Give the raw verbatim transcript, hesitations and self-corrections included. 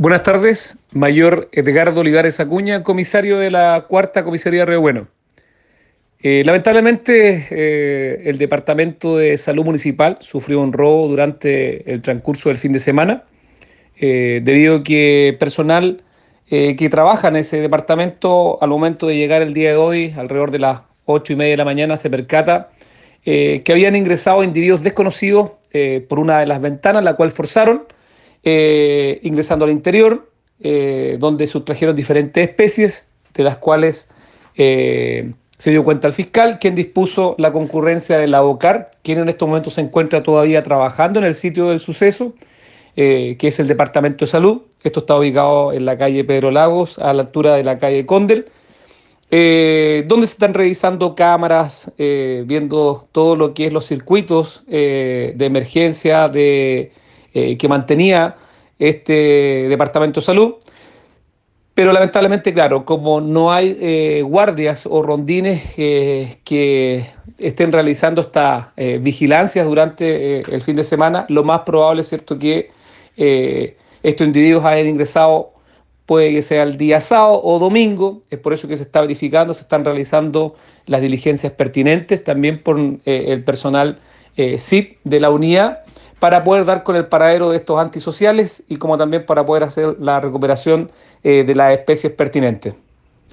Buenas tardes, Mayor Edgardo Olivares Acuña, comisario de la Cuarta Comisaría de Río Bueno. Eh, lamentablemente, eh, el Departamento de Salud Municipal sufrió un robo durante el transcurso del fin de semana, eh, debido a que personal eh, que trabaja en ese departamento, al momento de llegar el día de hoy, alrededor de las ocho y media de la mañana, se percata eh, que habían ingresado individuos desconocidos eh, por una de las ventanas, la cual forzaron, eh, ingresando al interior, eh, donde sustrajeron diferentes especies, de las cuales eh, se dio cuenta el fiscal, quien dispuso la concurrencia de la OCAR, quien en estos momentos se encuentra todavía trabajando en el sitio del suceso, eh, que es el Departamento de Salud. Esto está ubicado en la calle Pedro Lagos, a la altura de la calle Condel, eh, donde se están revisando cámaras, eh, viendo todo lo que es los circuitos eh, de emergencia de, eh, que mantenía este Departamento de Salud. Pero lamentablemente, claro, como no hay eh, guardias o rondines eh, que estén realizando estas eh, vigilancias durante eh, el fin de semana, lo más probable es cierto que eh, estos individuos hayan ingresado, puede que sea el día sábado o domingo. Es por eso que se está verificando, se están realizando las diligencias pertinentes también por eh, el personal eh, S I P de la unidad, para poder dar con el paradero de estos antisociales y como también para poder hacer la recuperación eh, de las especies pertinentes.